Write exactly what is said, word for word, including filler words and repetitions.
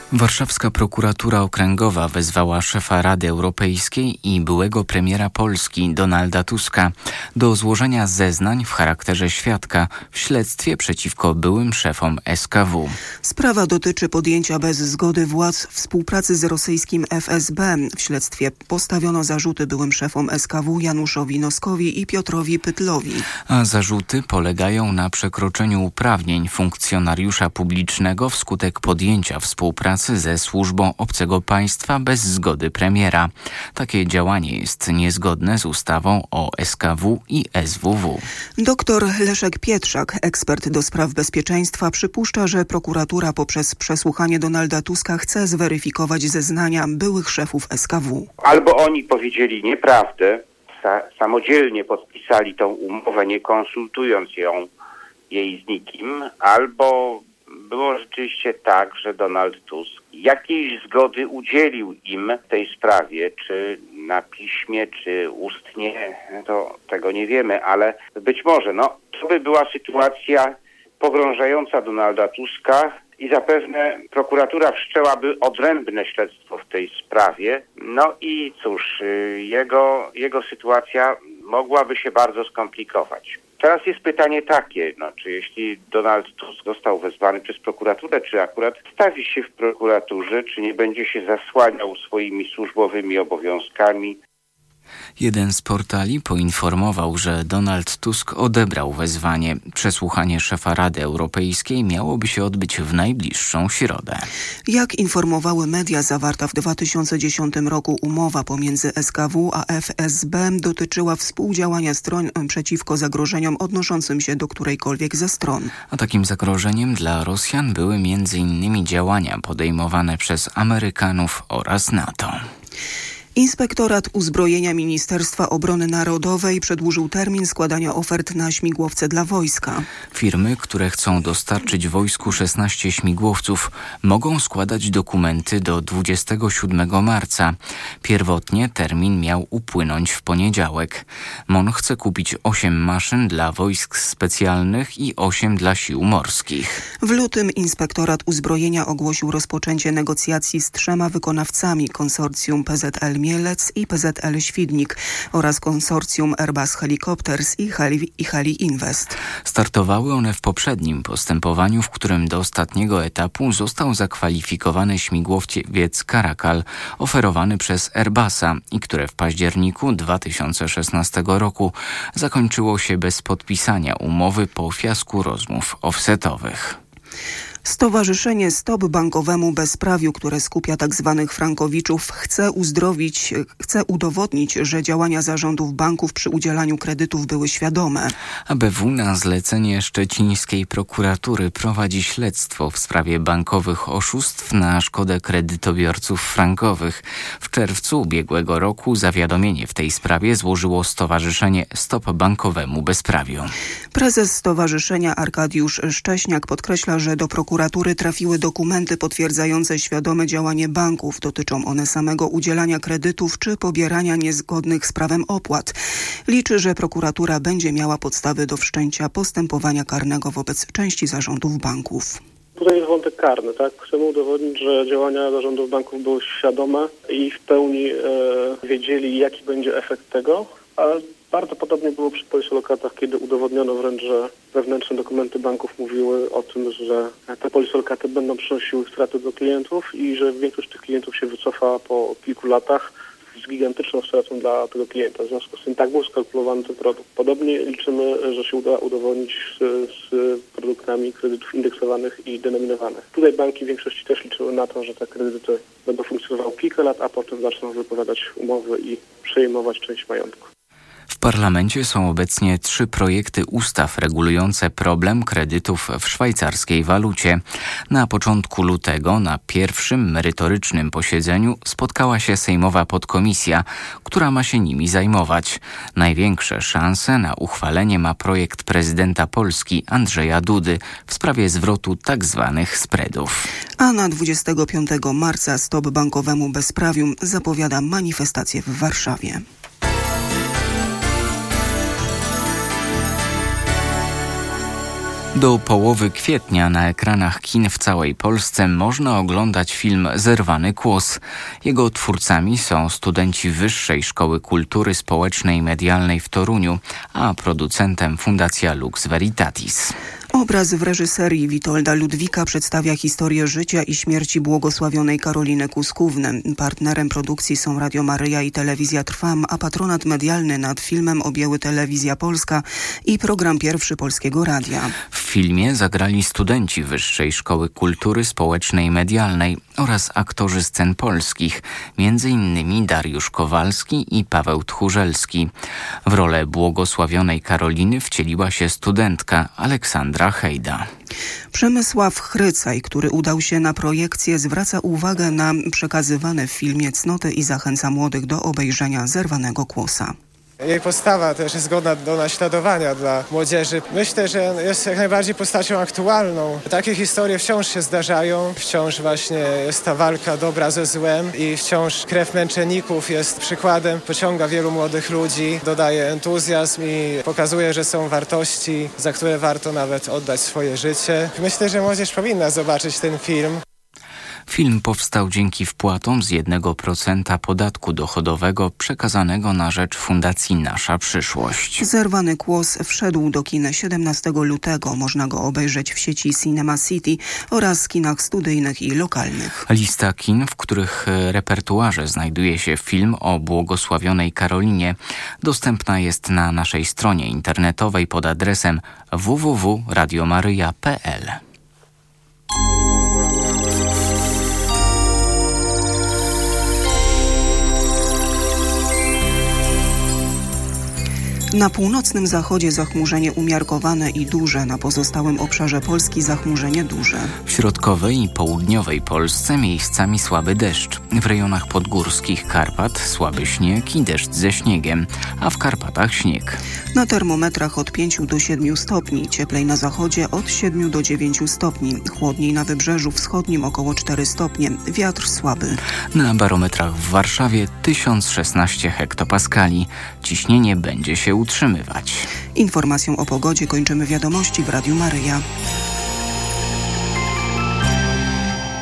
Warszawska prokuratura okręgowa wezwała szefa Rady Europejskiej i byłego premiera Polski Donalda Tuska do złożenia zeznań w charakterze świadka w śledztwie przeciwko byłym szefom S K W. Sprawa dotyczy podjęcia bez zgody władz współpracy z rosyjskim F S B. W śledztwie postawiono zarzuty byłym szefom S K W Januszowi Noskowi i Piotrowi Pytlowi. A zarzuty polegają na przekroczeniu uprawnień funkcjonariusza publicznego wskutek podjęcia współpracy ze służbą obcego państwa bez zgody premiera. Takie działanie jest niezgodne z ustawą o S K W i S W W. Doktor Leszek Pietrzak, ekspert do spraw bezpieczeństwa, przypuszcza, że prokuratura poprzez przesłuchanie Donalda Tuska chce zweryfikować zeznania byłych szefów S K W. Albo oni powiedzieli nieprawdę, sa- samodzielnie podpisali tą umowę, nie konsultując ją jej z nikim, albo było rzeczywiście tak, że Donald Tusk jakiejś zgody udzielił im w tej sprawie, czy na piśmie, czy ustnie, to tego nie wiemy, ale być może, no, to by była sytuacja pogrążająca Donalda Tuska i zapewne prokuratura wszczęłaby odrębne śledztwo w tej sprawie. No i cóż, jego, jego sytuacja mogłaby się bardzo skomplikować. Teraz jest pytanie takie, no, czy jeśli Donald Tusk został wezwany przez prokuraturę, czy akurat stawi się w prokuraturze, czy nie będzie się zasłaniał swoimi służbowymi obowiązkami. Jeden z portali poinformował, że Donald Tusk odebrał wezwanie. Przesłuchanie szefa Rady Europejskiej miałoby się odbyć w najbliższą środę. Jak informowały media, zawarta w dwa tysiące dziesiątym roku umowa pomiędzy S K W a F S B dotyczyła współdziałania stron przeciwko zagrożeniom odnoszącym się do którejkolwiek ze stron. A takim zagrożeniem dla Rosjan były między innymi działania podejmowane przez Amerykanów oraz NATO. Inspektorat Uzbrojenia Ministerstwa Obrony Narodowej przedłużył termin składania ofert na śmigłowce dla wojska. Firmy, które chcą dostarczyć wojsku szesnaście śmigłowców, mogą składać dokumenty do dwudziestego siódmego marca. Pierwotnie termin miał upłynąć w poniedziałek. M O N chce kupić osiem maszyn dla wojsk specjalnych i osiem dla sił morskich. W lutym Inspektorat Uzbrojenia ogłosił rozpoczęcie negocjacji z trzema wykonawcami: konsorcjum P Z L Mielec i P Z L Świdnik oraz konsorcjum Airbus Helicopters i Heli, i Heli Invest. Startowały one w poprzednim postępowaniu, w którym do ostatniego etapu został zakwalifikowany śmigłowiec Caracal oferowany przez Airbusa i które w październiku dwa tysiące szesnastego roku zakończyło się bez podpisania umowy po fiasku rozmów offsetowych. Stowarzyszenie Stop Bankowemu Bezprawiu, które skupia tzw. frankowiczów, chce uzdrowić, chce udowodnić, że działania zarządów banków przy udzielaniu kredytów były świadome. A B W na zlecenie szczecińskiej prokuratury prowadzi śledztwo w sprawie bankowych oszustw na szkodę kredytobiorców frankowych. W czerwcu ubiegłego roku zawiadomienie w tej sprawie złożyło Stowarzyszenie Stop Bankowemu Bezprawiu. Prezes stowarzyszenia Arkadiusz Szcześniak podkreśla, że do prokuratury trafiły dokumenty potwierdzające świadome działanie banków. Dotyczą one samego udzielania kredytów czy pobierania niezgodnych z prawem opłat. Liczy, że prokuratura będzie miała podstawy do wszczęcia postępowania karnego wobec części zarządów banków. Tutaj jest wątek karny, tak? Chcemy udowodnić, że działania zarządów banków były świadome i w pełni e, wiedzieli, jaki będzie efekt tego, a bardzo podobnie było przy polisolokatach, kiedy udowodniono wręcz, że wewnętrzne dokumenty banków mówiły o tym, że te polisolokaty będą przynosiły straty do klientów i że większość tych klientów się wycofa po kilku latach z gigantyczną stratą dla tego klienta. W związku z tym tak był skalkulowany ten produkt. Podobnie liczymy, że się uda udowodnić z, z produktami kredytów indeksowanych i denominowanych. Tutaj banki w większości też liczyły na to, że te kredyty będą funkcjonowały kilka lat, a potem zaczną wypowiadać umowy i przejmować część majątku. W parlamencie są obecnie trzy projekty ustaw regulujące problem kredytów w szwajcarskiej walucie. Na początku lutego na pierwszym merytorycznym posiedzeniu spotkała się sejmowa podkomisja, która ma się nimi zajmować. Największe szanse na uchwalenie ma projekt prezydenta Polski Andrzeja Dudy w sprawie zwrotu tzw. spreadów. A na dwudziestego piątego marca Stop Bankowemu Bezprawiu zapowiada manifestację w Warszawie. Do połowy kwietnia na ekranach kin w całej Polsce można oglądać film Zerwany Kłos. Jego twórcami są studenci Wyższej Szkoły Kultury Społecznej i Medialnej w Toruniu, a producentem Fundacja Lux Veritatis. Obraz w reżyserii Witolda Ludwika przedstawia historię życia i śmierci błogosławionej Karoliny Kuskówny. Partnerem produkcji są Radio Maryja i Telewizja Trwam, a patronat medialny nad filmem objęły Telewizja Polska i Program Pierwszy Polskiego Radia. W filmie zagrali studenci Wyższej Szkoły Kultury Społecznej i Medialnej oraz aktorzy scen polskich, między innymi Dariusz Kowalski i Paweł Tchórzelski. W rolę błogosławionej Karoliny wcieliła się studentka Aleksandra Hejda. Przemysław Chrycaj, który udał się na projekcję, zwraca uwagę na przekazywane w filmie cnoty i zachęca młodych do obejrzenia Zerwanego Kłosa. Jej postawa też jest godna do naśladowania dla młodzieży. Myślę, że jest jak najbardziej postacią aktualną. Takie historie wciąż się zdarzają, wciąż właśnie jest ta walka dobra ze złem i wciąż krew męczenników jest przykładem, pociąga wielu młodych ludzi, dodaje entuzjazm i pokazuje, że są wartości, za które warto nawet oddać swoje życie. Myślę, że młodzież powinna zobaczyć ten film. Film powstał dzięki wpłatom z jednego procenta podatku dochodowego przekazanego na rzecz Fundacji Nasza Przyszłość. Zerwany Kłos wszedł do kin siedemnastego lutego. Można go obejrzeć w sieci Cinema City oraz kinach studyjnych i lokalnych. Lista kin, w których repertuarze znajduje się film o błogosławionej Karolinie, dostępna jest na naszej stronie internetowej pod adresem w w w kropka radio maryja kropka p l. Na północnym zachodzie zachmurzenie umiarkowane i duże, na pozostałym obszarze Polski zachmurzenie duże. W środkowej i południowej Polsce miejscami słaby deszcz. W rejonach podgórskich Karpat słaby śnieg i deszcz ze śniegiem, a w Karpatach śnieg. Na termometrach od pięciu do siedmiu stopni, cieplej na zachodzie od siedmiu do dziewięciu stopni, chłodniej na wybrzeżu wschodnim około cztery stopnie, wiatr słaby. Na barometrach w Warszawie tysiąc szesnaście hektopaskali. Ciśnienie będzie się utrzymywać. Informacją o pogodzie kończymy wiadomości w Radiu Maryja.